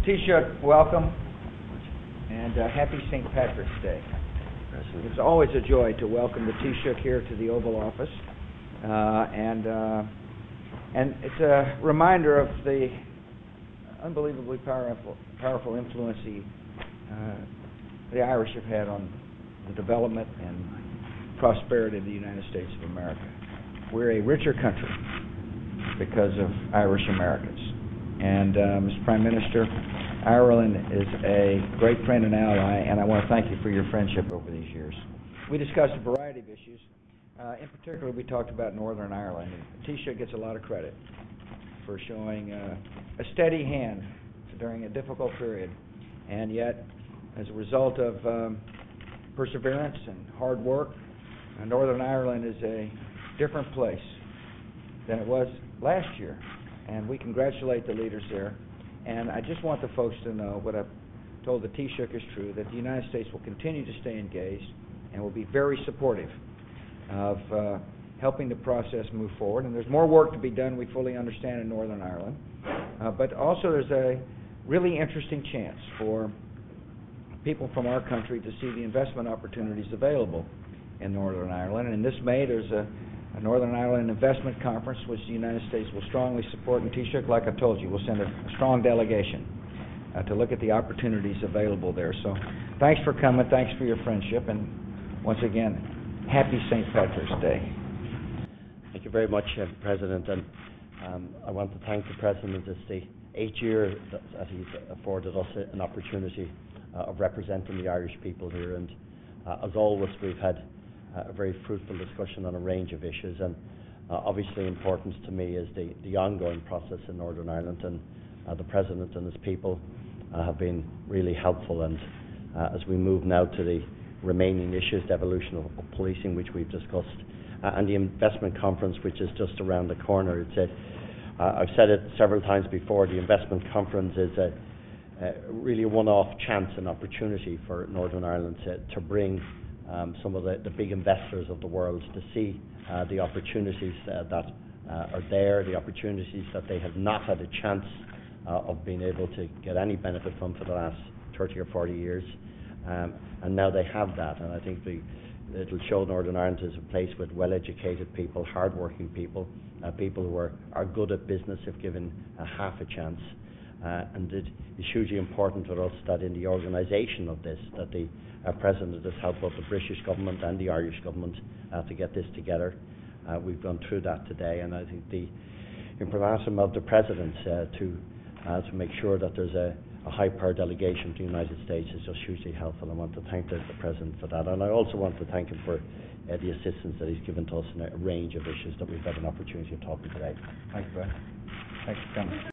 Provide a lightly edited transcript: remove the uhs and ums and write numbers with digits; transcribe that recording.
Taoiseach, welcome, and happy St. Patrick's Day. It's always a joy to welcome the Taoiseach here to the Oval Office, and it's a reminder of the unbelievably powerful influence the Irish have had on the development and prosperity of the United States of America. We're a richer country because of Irish Americans. And Mr. Prime Minister, Ireland is a great friend and ally, and I want to thank you for your friendship over these years. We discussed a variety of issues. In particular, we talked about Northern Ireland. And Taoiseach gets a lot of credit for showing a steady hand during a difficult period, and yet, as a result of perseverance and hard work, Northern Ireland is a different place than it was last year. And we congratulate the leaders there. And I just want the folks to know what I've told the Taoiseach is true, that the United States will continue to stay engaged and will be very supportive of helping the process move forward. And there's more work to be done, we fully understand, in Northern Ireland. But also there's a really interesting chance for people from our country to see the investment opportunities available in Northern Ireland. And this May there's a Northern Ireland Investment Conference, which the United States will strongly support. And Taoiseach, like I told you, we'll send a strong delegation to look at the opportunities available there. So thanks for coming, thanks for your friendship, and once again, happy St. Patrick's Day. Thank you very much, President. And I want to thank the President. It's the 8th year that he's afforded us an opportunity of representing the Irish people here. And as always, we've had a very fruitful discussion on a range of issues, and obviously important to me is the ongoing process in Northern Ireland, and the President and his people have been really helpful. And as we move now to the remaining issues, the evolution of policing, which we've discussed, and the investment conference, which is just around the corner. I've said it several times before, the investment conference is really a one-off chance and opportunity for Northern Ireland to bring some of the big investors of the world to see the opportunities that are there, the opportunities that they have not had a chance of being able to get any benefit from for the last 30 or 40 years. And now they have that, and I think it'll show Northern Ireland as a place with well-educated people, hard-working people, people who are good at business if given half a chance. And it is hugely important for us that in the organisation of this, that the President has helped both the British government and the Irish government to get this together. We've gone through that today, and I think the imprimatur of the President to make sure that there's a high-power delegation to the United States is just hugely helpful. I want to thank the President for that, and I also want to thank him for the assistance that he's given to us in a range of issues that we've had an opportunity of talking today. Thank you, Brad. Thanks for coming.